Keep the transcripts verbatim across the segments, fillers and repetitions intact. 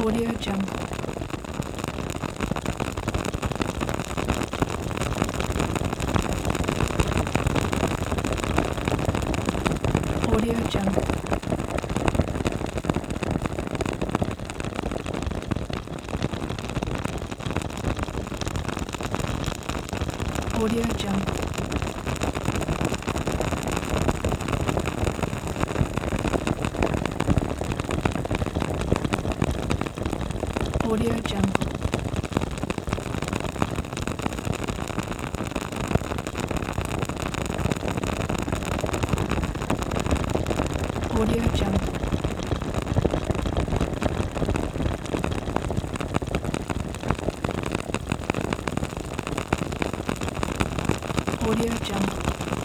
Audio Jungle. Audio Jungle. Audio Jungle. Audio Jungle. Audio Jungle. Audio Jungle.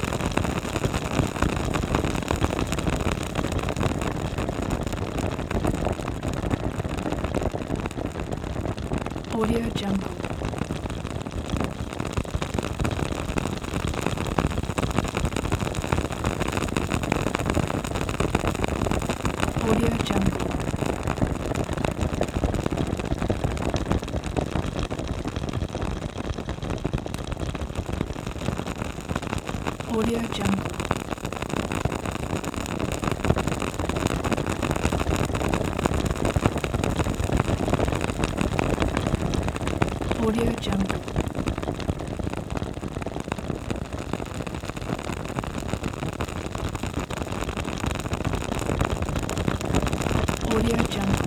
Audio Jungle. Audio Jungle. Audio Jungle. Audio Jungle. Audio Jungle.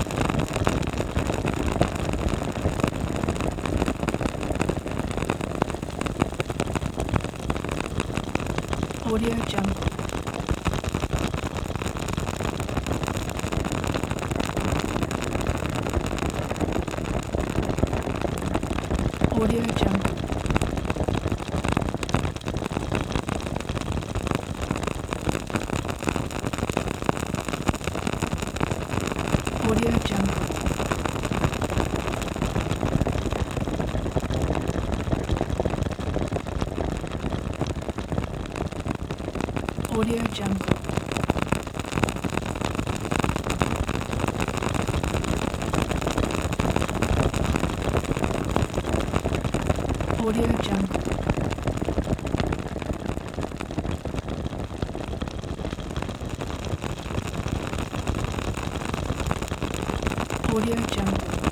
Audio Jungle. Audio Jungle. Audio Jungle. Audio Jungle. Audio Jungle. Audio Jungle.